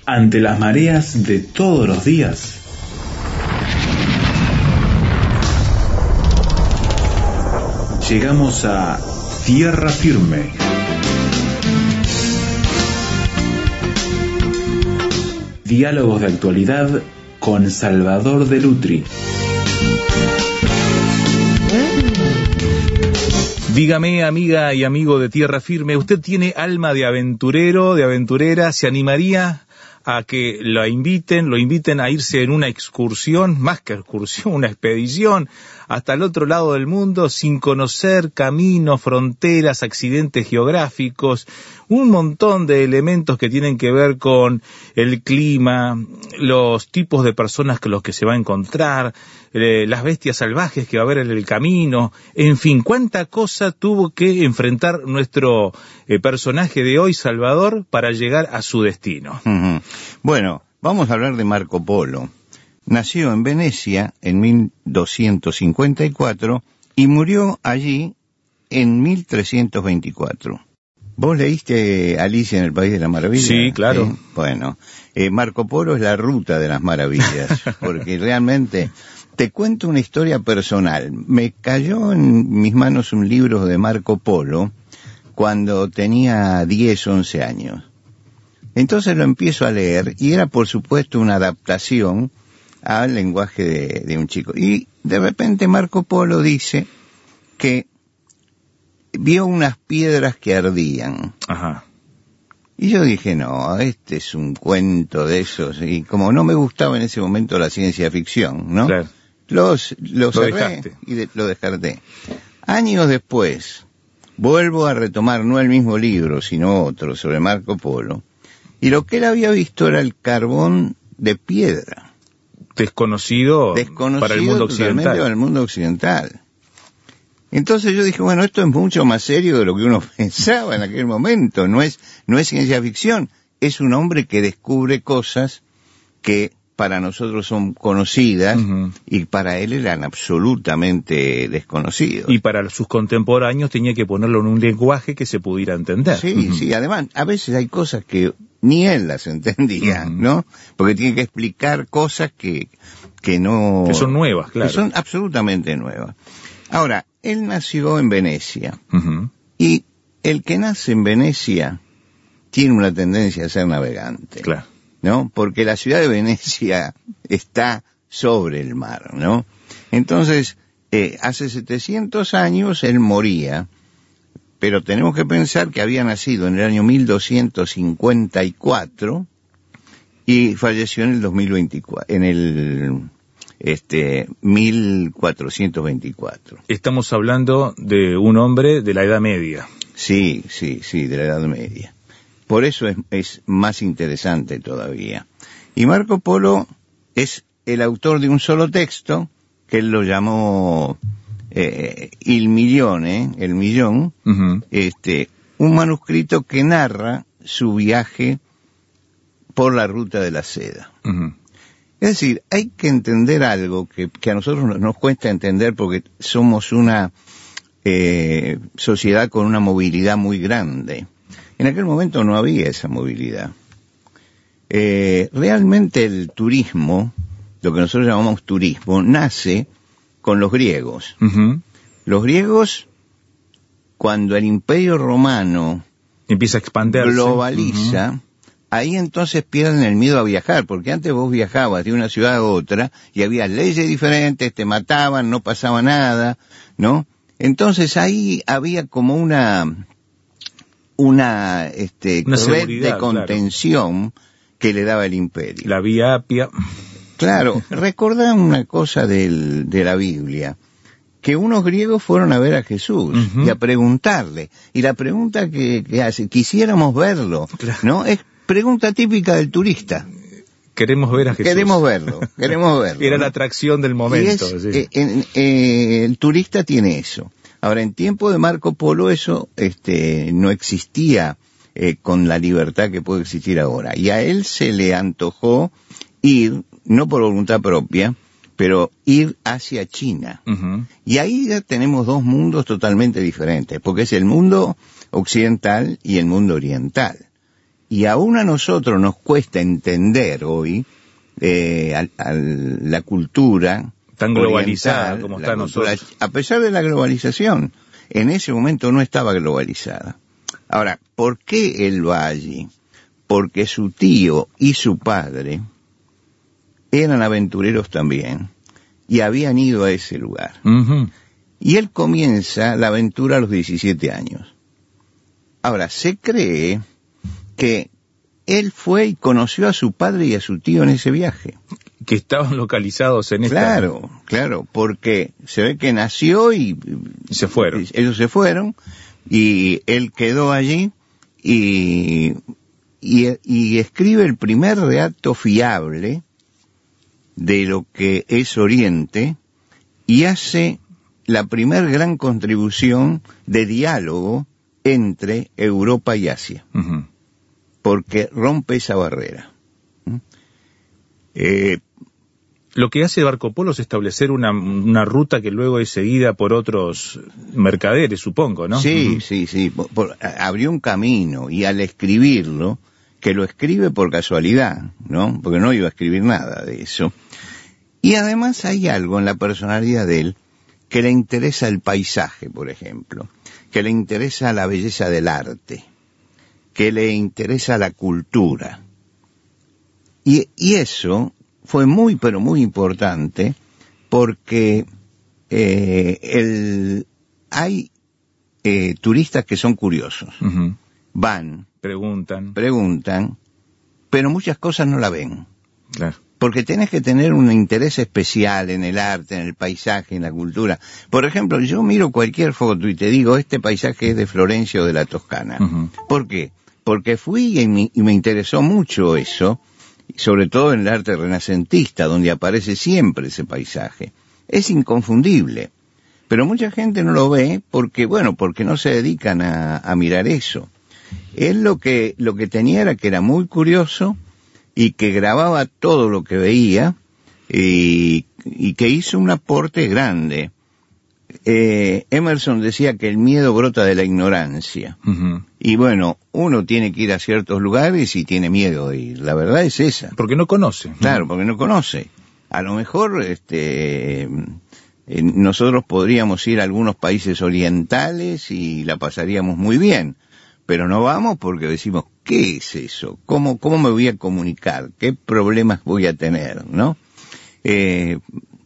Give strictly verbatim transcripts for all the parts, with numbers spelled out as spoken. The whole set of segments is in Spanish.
ante las mareas de todos los días. Llegamos a Tierra Firme. Diálogos de actualidad con Salvador de Lutri. Dígame, amiga y amigo de Tierra Firme, ¿usted tiene alma de aventurero, de aventurera? ¿Se animaría a que lo inviten, lo inviten a irse en una excursión, más que excursión, una expedición, hasta el otro lado del mundo, sin conocer caminos, fronteras, accidentes geográficos, un montón de elementos que tienen que ver con el clima, los tipos de personas con los que se va a encontrar, eh, las bestias salvajes que va a haber en el camino, en fin, cuánta cosa tuvo que enfrentar nuestro eh, personaje de hoy, Salvador, para llegar a su destino. Uh-huh. Bueno, vamos a hablar de Marco Polo. Nació en Venecia en mil doscientos cincuenta y cuatro y murió allí en mil trescientos veinticuatro. ¿Vos leíste Alicia en el País de las Maravillas? Sí, claro. ¿Sí? Bueno, eh, Marco Polo es la ruta de las maravillas, porque realmente te cuento una historia personal. Me cayó en mis manos un libro de Marco Polo cuando tenía diez, once años. Entonces lo empiezo a leer y era, por supuesto, una adaptación al lenguaje de, de un chico. Y de repente Marco Polo dice que vio unas piedras que ardían. Ajá. Y yo dije, no, este es un cuento de esos. Y como no me gustaba en ese momento la ciencia ficción, ¿no? Claro. Los, los lo cerré dejaste. y de, lo descarté. Años después, vuelvo a retomar no el mismo libro, sino otro, sobre Marco Polo. Y lo que él había visto era el carbón de piedra. Desconocido, Desconocido para el mundo occidental. Para el mundo occidental. Entonces yo dije, bueno, esto es mucho más serio de lo que uno pensaba en aquel momento. No es, no es ciencia ficción. Es un hombre que descubre cosas que para nosotros son conocidas, uh-huh, y para él eran absolutamente desconocidos. Y para sus contemporáneos tenía que ponerlo en un lenguaje que se pudiera entender. Sí, uh-huh. sí, además, a veces hay cosas que ni él las entendía, uh-huh, ¿no? Porque tiene que explicar cosas que, que no... Que son nuevas, claro. Que son absolutamente nuevas. Ahora, él nació en Venecia, uh-huh, y el que nace en Venecia tiene una tendencia a ser navegante. Claro. ¿No? Porque la ciudad de Venecia está sobre el mar, ¿no? Entonces, eh, hace setecientos años él moría, pero tenemos que pensar que había nacido en el año mil doscientos cincuenta y cuatro y falleció en el dos mil veinticuatro, en el este mil cuatrocientos veinticuatro. Estamos hablando de un hombre de la Edad Media. Sí, sí, sí, de la Edad Media. Por eso es, es más interesante todavía. Y Marco Polo es el autor de un solo texto, que él lo llamó eh, Il Milione, el millón, uh-huh, este, un manuscrito que narra su viaje por la ruta de la seda. Uh-huh. Es decir, hay que entender algo que, que a nosotros nos cuesta entender porque somos una eh, sociedad con una movilidad muy grande. En aquel momento no había esa movilidad. Eh, realmente el turismo, lo que nosotros llamamos turismo, nace con los griegos. Uh-huh. Los griegos, cuando el Imperio Romano empieza a expandirse, globaliza, uh-huh, ahí entonces pierden el miedo a viajar, porque antes vos viajabas de una ciudad a otra y había leyes diferentes, te mataban, no pasaba nada, ¿no? Entonces ahí había como una... una, este, una red de contención, claro, que le daba el imperio. La Vía Apia. Claro, recordá una cosa del, de la Biblia, que unos griegos fueron a ver a Jesús, uh-huh, y a preguntarle, y la pregunta que, que hace, quisiéramos verlo, claro, ¿no? Es pregunta típica del turista. Queremos ver a Jesús. Queremos verlo, queremos verlo. Era, ¿no?, la atracción del momento. Y es, sí. eh, eh, eh, el turista tiene eso. Ahora, en tiempo de Marco Polo eso este, no existía eh, con la libertad que puede existir ahora. Y a él se le antojó ir, no por voluntad propia, pero ir hacia China. Uh-huh. Y ahí ya tenemos dos mundos totalmente diferentes, porque es el mundo occidental y el mundo oriental. y aún a nosotros nos cuesta entender hoy eh, a, a la cultura tan globalizada oriental, como está cultura, nosotros. a pesar de la globalización, en ese momento no estaba globalizada. Ahora, ¿por qué él va allí? Porque su tío y su padre eran aventureros también y habían ido a ese lugar. Uh-huh. Y él comienza la aventura a los diecisiete años. Ahora, se cree que él fue y conoció a su padre y a su tío en ese viaje. Que estaban localizados en esta... Claro, claro, porque se ve que nació y... se fueron. Ellos se fueron y él quedó allí y, y, y escribe el primer relato fiable de lo que es Oriente y hace la primer gran contribución de diálogo entre Europa y Asia, uh-huh. porque rompe esa barrera. ¿Mm? Eh, Lo que hace Marco Polo es establecer una, una ruta que luego es seguida por otros mercaderes, supongo, ¿no? Sí, uh-huh. sí, sí. Por, por, abrió un camino y al escribirlo, que lo escribe por casualidad, ¿no? Porque no iba a escribir nada de eso. Y además hay algo en la personalidad de él que le interesa el paisaje, por ejemplo, que le interesa la belleza del arte, que le interesa la cultura. Y, y eso fue muy, pero muy importante porque eh, el, hay eh, turistas que son curiosos. Uh-huh. Van, preguntan, preguntan, pero muchas cosas no la ven. Claro. Porque tenés que tener un interés especial en el arte, en el paisaje, en la cultura. Por ejemplo, yo miro cualquier foto y te digo, este paisaje es de Florencia o de la Toscana. Uh-huh. ¿Por qué? Porque fui y me, y me interesó mucho eso, sobre todo en el arte renacentista, donde aparece siempre ese paisaje. Es inconfundible. Pero mucha gente no lo ve porque, bueno, porque no se dedican a, a mirar eso. Él lo que, lo que tenía era que era muy curioso y que grababa todo lo que veía y, y que hizo un aporte grande. Eh, Emerson decía que el miedo brota de la ignorancia. Uh-huh. Y bueno, uno tiene que ir a ciertos lugares y tiene miedo de ir. La verdad es esa. Porque no conoce. Claro, porque no conoce. A lo mejor este, eh, nosotros podríamos ir a algunos países orientales y la pasaríamos muy bien. Pero no vamos porque decimos, ¿qué es eso? ¿Cómo, cómo me voy a comunicar? ¿Qué problemas voy a tener? ¿No? Eh,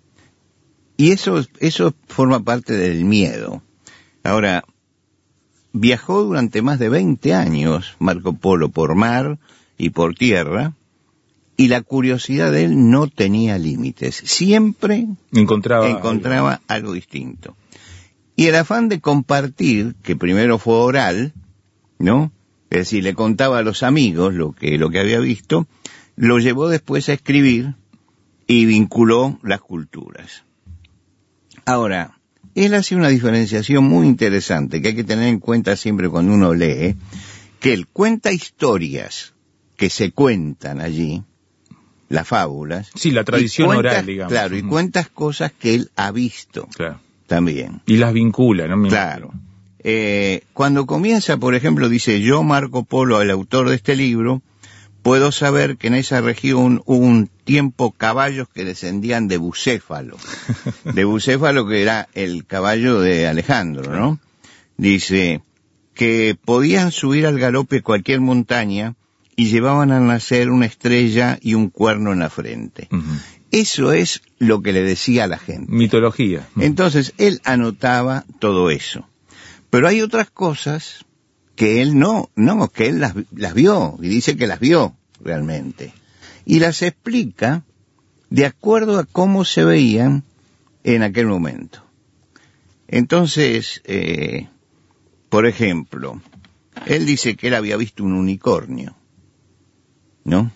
y eso, eso forma parte del miedo. Ahora, viajó durante más de veinte años Marco Polo por mar y por tierra, y la curiosidad de él no tenía límites. Siempre encontraba, encontraba algo. algo distinto. Y el afán de compartir, que primero fue oral, ¿no? Es decir, le contaba a los amigos lo que, lo que había visto, lo llevó después a escribir y vinculó las culturas. Ahora, él hace una diferenciación muy interesante que hay que tener en cuenta siempre cuando uno lee, que él cuenta historias que se cuentan allí, las fábulas. Sí, la tradición cuenta, oral, digamos. Claro, y cuentas cosas que él ha visto. Claro. También. Y las vincula, ¿no? Claro. Eh, cuando comienza, por ejemplo, dice, yo, Marco Polo, el autor de este libro, puedo saber que en esa región hubo un tiempo caballos que descendían de Bucéfalo. De Bucéfalo, que era el caballo de Alejandro, ¿no? Dice que podían subir al galope cualquier montaña y llevaban al nacer una estrella y un cuerno en la frente. Uh-huh. Eso es lo que le decía a la gente. Mitología. Entonces, él anotaba todo eso. Pero hay otras cosas que él no, no, que él las, las vio, y dice que las vio realmente. Y las explica de acuerdo a cómo se veían en aquel momento. Entonces, eh, por ejemplo, él dice que él había visto un unicornio, ¿no?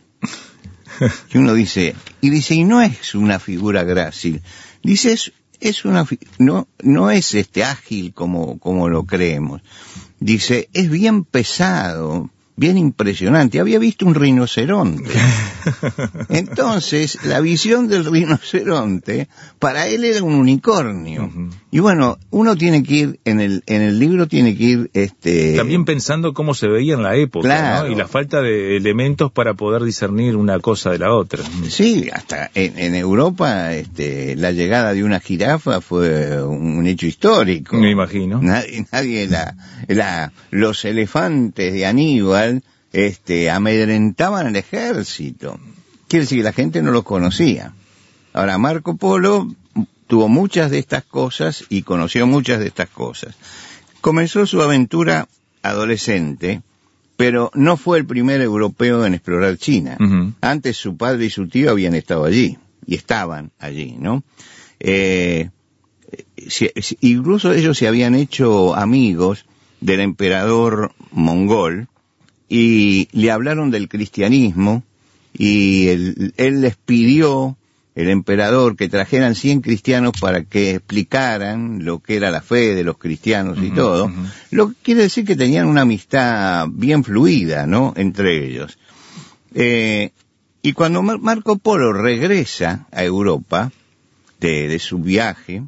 Y uno dice, y dice, y no es una figura grácil. Dice, es, es una, no, no es este ágil como, como lo creemos. Dice, es bien pesado, bien impresionante. Había visto un rinoceronte. Entonces, la visión del rinoceronte, para él era un unicornio. Uh-huh. Y bueno, uno tiene que ir, en el en el libro tiene que ir... este también pensando cómo se veía en la época, claro, ¿no? Y la falta de elementos para poder discernir una cosa de la otra. Sí, hasta en, en Europa este, la llegada de una jirafa fue un hecho histórico. Me imagino. Nadie, nadie la, la, los elefantes de Aníbal este, amedrentaban al ejército. Quiere decir que la gente no los conocía. Ahora, Marco Polo tuvo muchas de estas cosas y conoció muchas de estas cosas. Comenzó su aventura adolescente, pero no fue el primer europeo en explorar China. Uh-huh. Antes su padre y su tío habían estado allí, y estaban allí, ¿no? Eh, si, si, incluso ellos se habían hecho amigos del emperador mongol, y le hablaron del cristianismo, y él, él les pidió, el emperador, que trajeran cien cristianos para que explicaran lo que era la fe de los cristianos y uh-huh, todo, uh-huh. Lo que quiere decir que tenían una amistad bien fluida, ¿no?, entre ellos. Eh, y cuando Mar- Marco Polo regresa a Europa, de, de su viaje,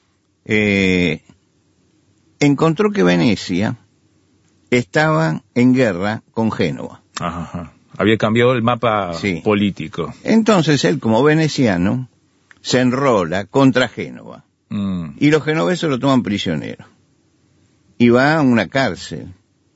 eh, encontró que Venecia estaba en guerra con Génova. Ajá. Había cambiado el mapa sí. político. Entonces él, como veneciano, se enrola contra Génova. Mm. Y los genoveses lo toman prisionero. Y va a una cárcel.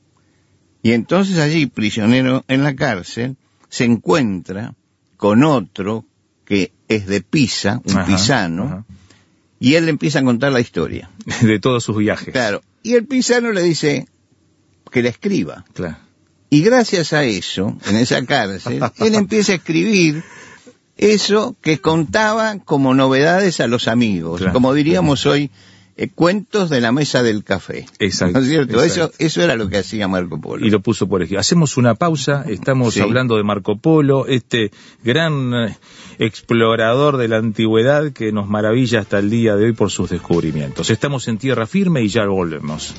Y entonces allí, prisionero en la cárcel, se encuentra con otro que es de Pisa, un ajá, pisano, ajá. Y él le empieza a contar la historia. De todos sus viajes. Claro. Y el pisano le dice que la escriba. Claro. Y gracias a eso, en esa cárcel, él empieza a escribir eso que contaba como novedades a los amigos, claro, como diríamos claro. hoy, eh, cuentos de la mesa del café. Exacto. ¿No es cierto? Exacto. Eso, eso era lo que hacía Marco Polo. Y lo puso por ejemplo. Hacemos una pausa, estamos sí. hablando de Marco Polo, este gran eh, explorador de la antigüedad que nos maravilla hasta el día de hoy por sus descubrimientos. Estamos en Tierra Firme y ya volvemos.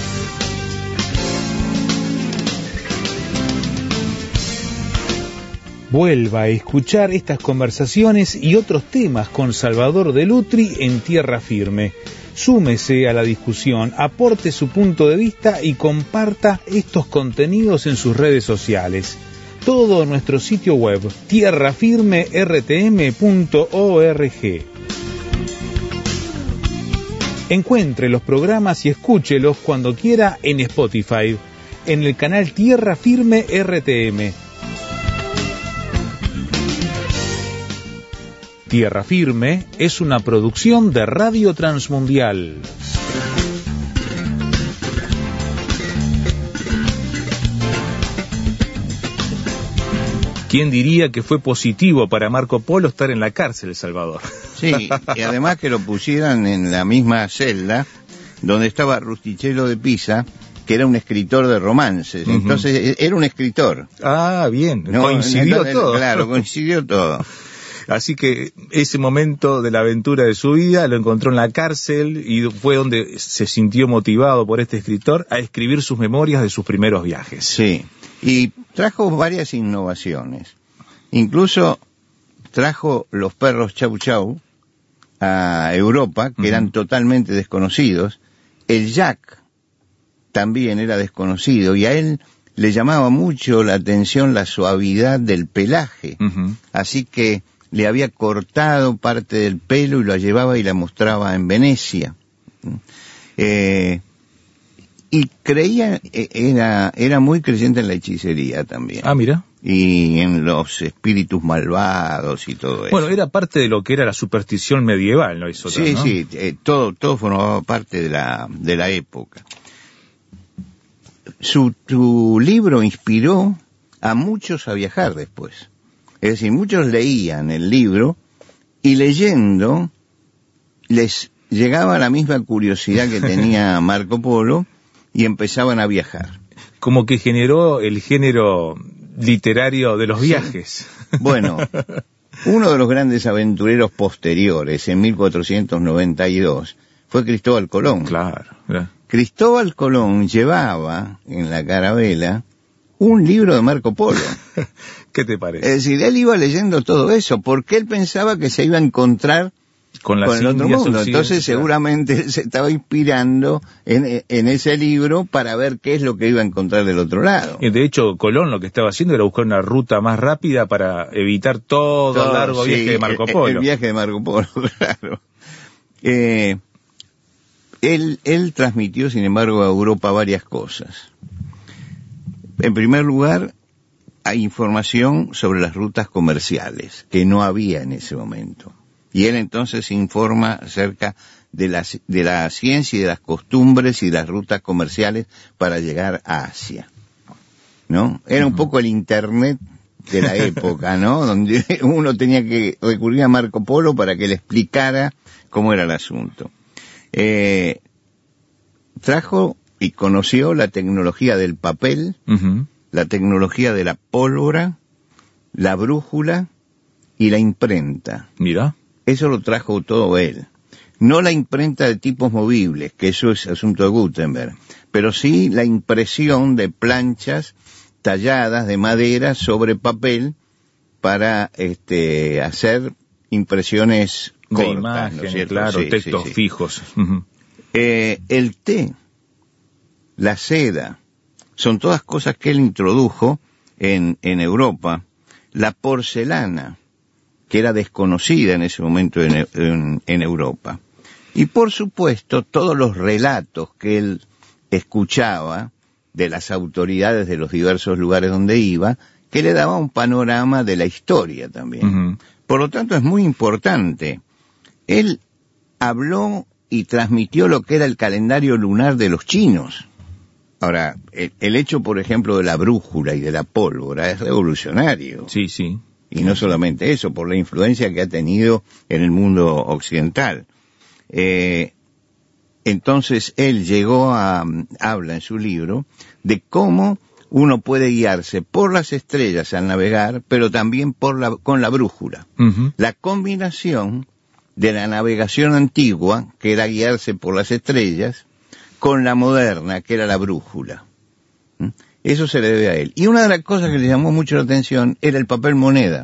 Vuelva a escuchar estas conversaciones y otros temas con Salvador de Lutri en Tierra Firme. Súmese a la discusión, aporte su punto de vista y comparta estos contenidos en sus redes sociales. Todo en nuestro sitio web, tierra firme r t m punto org. Encuentre los programas y escúchelos cuando quiera en Spotify, en el canal Tierra Firme R T M. Tierra Firme es una producción de Radio Transmundial. ¿Quién diría que fue positivo para Marco Polo estar en la cárcel, El Salvador? Sí, y además que lo pusieran en la misma celda donde estaba Rustichello de Pisa, que era un escritor de romances. Uh-huh. Entonces, era un escritor. Ah, bien, ¿no? coincidió Entonces, todo. Claro, coincidió todo. Así que ese momento de la aventura de su vida lo encontró en la cárcel y fue donde se sintió motivado por este escritor a escribir sus memorias de sus primeros viajes. Sí, y trajo varias innovaciones. Incluso trajo los perros Chau Chau a Europa, que uh-huh. eran totalmente desconocidos. El Jack también era desconocido y a él le llamaba mucho la atención la suavidad del pelaje. Uh-huh. Así que le había cortado parte del pelo y la llevaba y la mostraba en Venecia. Eh, y creía, era, era muy creyente en la hechicería también. Ah, mira. Y en los espíritus malvados y todo eso. Bueno, era parte de lo que era la superstición medieval, ¿no? Eso sí, ¿no? sí, eh, todo, todo formaba parte de la, de la época. Su, su libro inspiró a muchos a viajar después. Es decir, muchos leían el libro y leyendo les llegaba la misma curiosidad que tenía Marco Polo y empezaban a viajar. Como que generó el género literario de los viajes. Sí. Bueno, uno de los grandes aventureros posteriores, en mil cuatrocientos noventa y dos, fue Cristóbal Colón. Claro, claro. Cristóbal Colón llevaba en la carabela un libro de Marco Polo. ¿Qué te parece? Es decir, él iba leyendo todo eso, porque él pensaba que se iba a encontrar con, con el otro mundo. Entonces seguramente él se estaba inspirando en, en ese libro para ver qué es lo que iba a encontrar del otro lado. Y de hecho, Colón lo que estaba haciendo era buscar una ruta más rápida para evitar todo, todo el largo sí, viaje de Marco Polo. El, el viaje de Marco Polo, claro. Eh, él, él transmitió, sin embargo, a Europa varias cosas. En primer lugar, hay información sobre las rutas comerciales, que no había en ese momento. Y él entonces informa acerca de la, de la ciencia y de las costumbres y las rutas comerciales para llegar a Asia, ¿no? Era un poco el Internet de la época, ¿no? Donde uno tenía que recurrir a Marco Polo para que le explicara cómo era el asunto. Eh, trajo y conoció la tecnología del papel, uh-huh. la tecnología de la pólvora, la brújula y la imprenta. Mira. Eso lo trajo todo él. No la imprenta de tipos movibles, que eso es asunto de Gutenberg, pero sí la impresión de planchas talladas de madera sobre papel para este hacer impresiones cortas, de imagen, ¿no es cierto? Claro, sí, textos sí, sí. fijos. Uh-huh. Eh, el té, la seda, son todas cosas que él introdujo en, en Europa. La porcelana, que era desconocida en ese momento en, en, en Europa. Y por supuesto, todos los relatos que él escuchaba de las autoridades de los diversos lugares donde iba, que le daba un panorama de la historia también. Uh-huh. Por lo tanto, es muy importante. Él habló y transmitió lo que era el calendario lunar de los chinos. Ahora, el, el hecho, por ejemplo, de la brújula y de la pólvora es revolucionario. Sí, sí. Y no solamente eso, por la influencia que ha tenido en el mundo occidental. Eh, entonces él llegó a, habla en su libro, de cómo uno puede guiarse por las estrellas al navegar, pero también por la, con la brújula. Uh-huh. La combinación de la navegación antigua, que era guiarse por las estrellas, con la moderna, que era la brújula. ¿Mm? Eso se le debe a él. Y una de las cosas que le llamó mucho la atención era el papel moneda.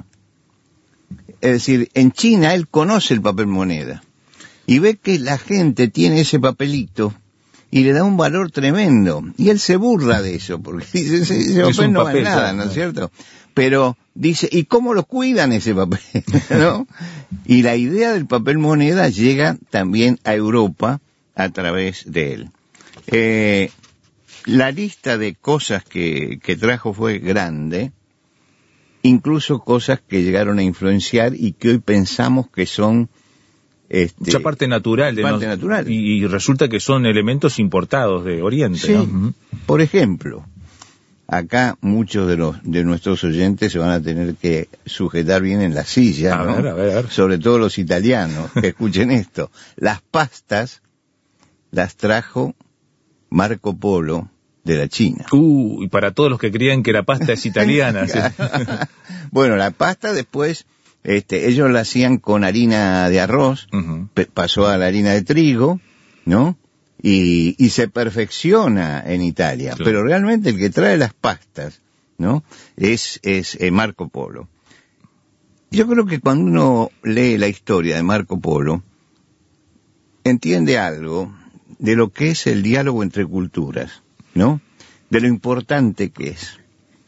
Es decir, en China él conoce el papel moneda y ve que la gente tiene ese papelito y le da un valor tremendo. Y él se burla de eso, porque dice, ese, ese papel no vale nada, ¿no es cierto? Pero dice, ¿y cómo lo cuidan ese papel? ¿No? Y la idea del papel moneda llega también a Europa a través de él. Eh, La lista de cosas que, que trajo fue grande, incluso cosas que llegaron a influenciar y que hoy pensamos que son... Este, mucha parte natural. De parte nos, natural. Y, y resulta que son elementos importados de Oriente. Sí, ¿no? Uh-huh. Por ejemplo, acá muchos de los de nuestros oyentes se van a tener que sujetar bien en la silla, a ¿no? ver, a ver. Sobre todo los italianos, que escuchen esto. Las pastas las trajo Marco Polo de la China. Uh, y para todos los que creían que la pasta es italiana. ¿Sí? Bueno, la pasta después, este, ellos la hacían con harina de arroz, uh-huh. pe- pasó a la harina de trigo, ¿no? Y, y se perfecciona en Italia. Claro. Pero realmente el que trae las pastas, ¿no? Es, es eh, Marco Polo. Yo creo que cuando uno lee la historia de Marco Polo, entiende algo de lo que es el diálogo entre culturas, ¿no? De lo importante que es.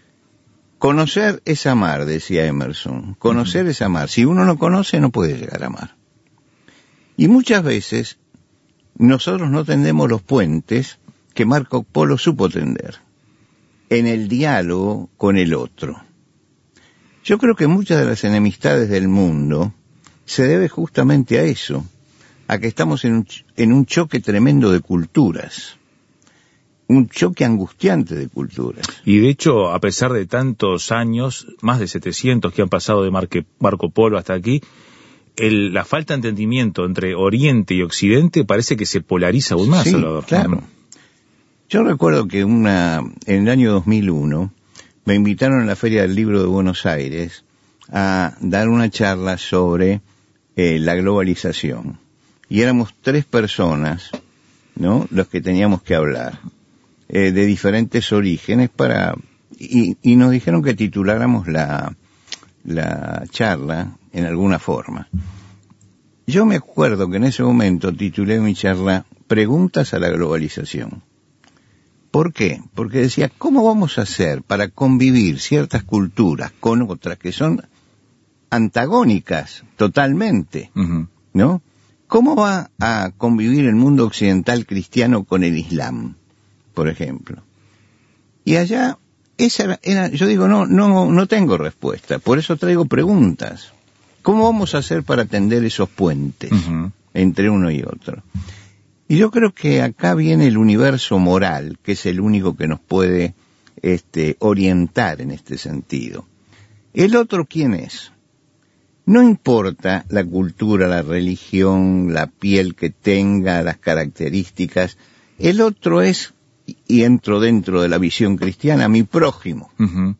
Conocer es amar, decía Emerson. Conocer uh-huh. es amar. Si uno no conoce, no puede llegar a amar. Y muchas veces nosotros no tendemos los puentes que Marco Polo supo tender en el diálogo con el otro. Yo creo que muchas de las enemistades del mundo se debe justamente a eso, a que estamos en un, en un choque tremendo de culturas. Un choque angustiante de culturas. Y de hecho, a pesar de tantos años, más de setecientos que han pasado de Marque, Marco Polo hasta aquí, el, la falta de entendimiento entre Oriente y Occidente parece que se polariza aún más, sí, Salvador. Claro. Yo recuerdo que una, en el año dos mil uno me invitaron a la Feria del Libro de Buenos Aires a dar una charla sobre eh, la globalización. Y éramos tres personas, ¿no?, los que teníamos que hablar. Eh, de diferentes orígenes para y, y nos dijeron que tituláramos la, la charla en alguna forma. Yo me acuerdo que en ese momento titulé mi charla Preguntas a la globalización. ¿Por qué? Porque decía, ¿cómo vamos a hacer para convivir ciertas culturas con otras que son antagónicas totalmente? Uh-huh. ¿No? ¿Cómo va a convivir el mundo occidental cristiano con el Islam, por ejemplo? Y allá, esa era, era, yo digo, no, no, no tengo respuesta, por eso traigo preguntas. ¿Cómo vamos a hacer para tender esos puentes uh-huh. entre uno y otro? Y yo creo que acá viene el universo moral, que es el único que nos puede este, orientar en este sentido. ¿El otro quién es? No importa la cultura, la religión, la piel que tenga, las características. El otro es, y entro dentro de la visión cristiana, mi prójimo. Uh-huh.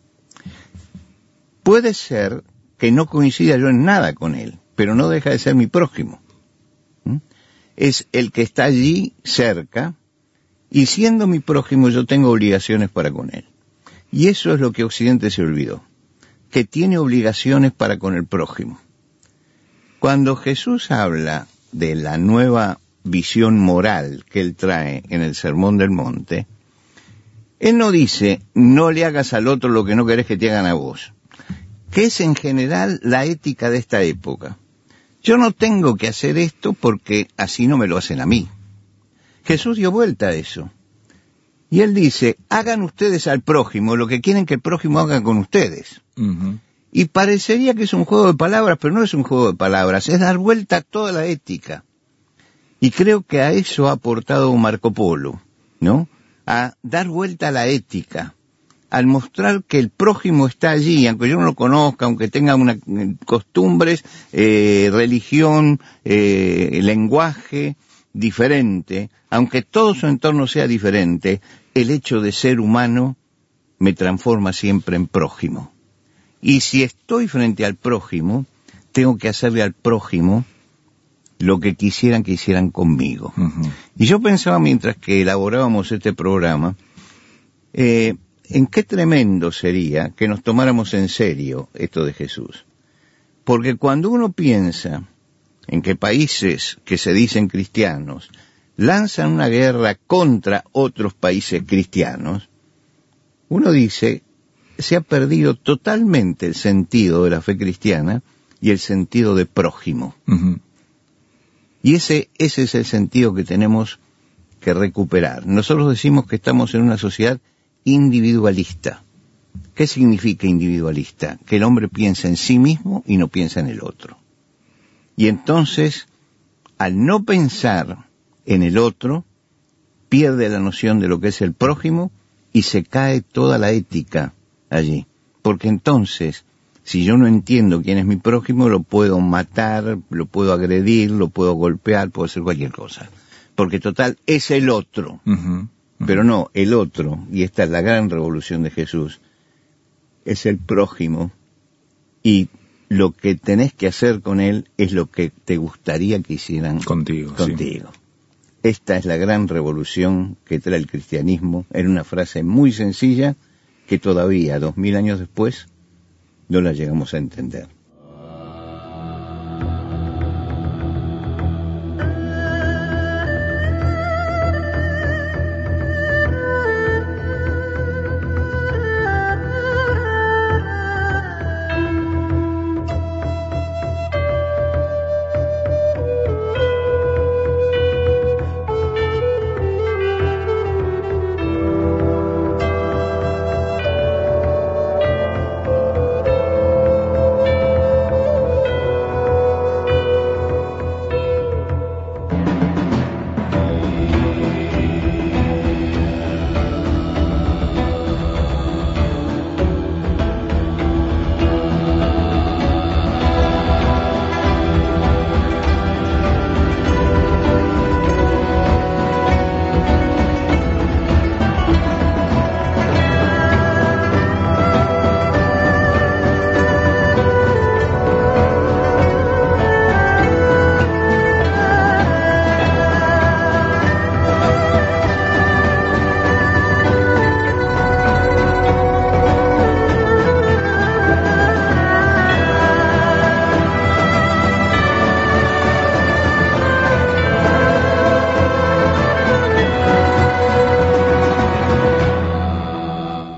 Puede ser que no coincida yo en nada con él, pero no deja de ser mi prójimo. ¿Mm? Es el que está allí cerca, y siendo mi prójimo yo tengo obligaciones para con él. Y eso es lo que Occidente se olvidó, que tiene obligaciones para con el prójimo. Cuando Jesús habla de la nueva visión moral que él trae en el Sermón del Monte, él no dice, no le hagas al otro lo que no querés que te hagan a vos, que es en general la ética de esta época. Yo no tengo que hacer esto porque así no me lo hacen a mí. Jesús dio vuelta a eso. Y él dice, hagan ustedes al prójimo lo que quieren que el prójimo haga con ustedes. Uh-huh. Y parecería que es un juego de palabras, pero no es un juego de palabras, es dar vuelta a toda la ética. Y creo que a eso ha aportado Marco Polo, ¿no? A dar vuelta a la ética, al mostrar que el prójimo está allí, aunque yo no lo conozca, aunque tenga una costumbres, eh, religión, eh, lenguaje diferente, aunque todo su entorno sea diferente, el hecho de ser humano me transforma siempre en prójimo. Y si estoy frente al prójimo, tengo que hacerle al prójimo lo que quisieran que hicieran conmigo. Uh-huh. Y yo pensaba mientras que elaborábamos este programa, eh, en qué tremendo sería que nos tomáramos en serio esto de Jesús. Porque cuando uno piensa en que países que se dicen cristianos lanzan una guerra contra otros países cristianos, uno dice, se ha perdido totalmente el sentido de la fe cristiana y el sentido de prójimo. Uh-huh. Y ese, ese es el sentido que tenemos que recuperar. Nosotros decimos que estamos en una sociedad individualista. ¿Qué significa individualista? Que el hombre piensa en sí mismo y no piensa en el otro. Y entonces, al no pensar en el otro, pierde la noción de lo que es el prójimo y se cae toda la ética allí. Porque entonces, si yo no entiendo quién es mi prójimo, lo puedo matar, lo puedo agredir, lo puedo golpear, puedo hacer cualquier cosa. Porque total, es el otro. Uh-huh, uh-huh. Pero no, el otro, y esta es la gran revolución de Jesús, es el prójimo, y lo que tenés que hacer con él es lo que te gustaría que hicieran contigo. contigo. Sí. Esta es la gran revolución que trae el cristianismo, en una frase muy sencilla, que todavía, dos mil años después, no la llegamos a entender.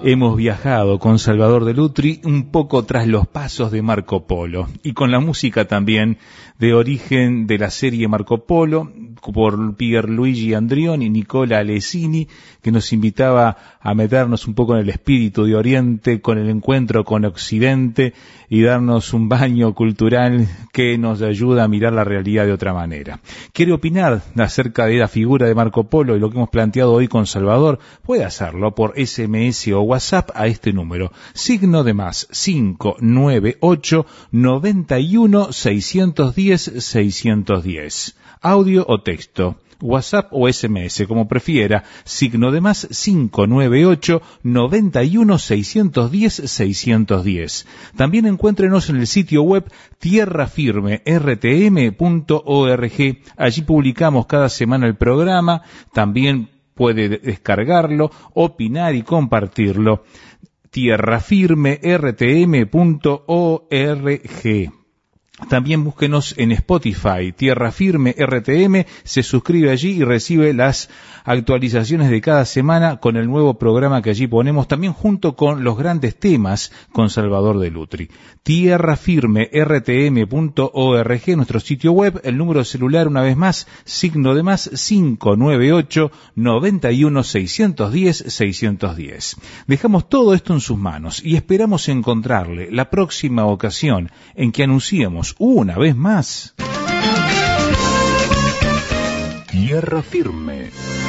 Hemos viajado con Salvador de Lutri un poco tras los pasos de Marco Polo y con la música también de origen de la serie Marco Polo por Pierluigi Andrioni y Nicola Alesini, que nos invitaba a meternos un poco en el espíritu de Oriente, con el encuentro con Occidente y darnos un baño cultural que nos ayuda a mirar la realidad de otra manera. ¿Quiere opinar acerca de la figura de Marco Polo y lo que hemos planteado hoy con Salvador? Puede hacerlo por ese eme ese o WhatsApp a este número, signo de más cinco nueve ocho noventa y uno seiscientos diez seiscientos diez. Audio o texto, WhatsApp o ese eme ese, como prefiera, signo de más cinco nueve ocho noventa y uno seiscientos diez seiscientos diez. También encuéntrenos en el sitio web tierra firme r t m punto org. Allí publicamos cada semana el programa, también puede descargarlo, opinar y compartirlo. tierra firme r t m punto org. También búsquenos en Spotify, Tierra Firme R T M, se suscribe allí y recibe las actualizaciones de cada semana con el nuevo programa que allí ponemos, también junto con los grandes temas con Salvador de Lutri. tierra firme r t m punto org, nuestro sitio web, el número celular una vez más, signo de más cinco nueve ocho noventa y uno seiscientos diez seiscientos diez. Dejamos todo esto en sus manos y esperamos encontrarle la próxima ocasión en que anunciemos una vez más Tierra Firme.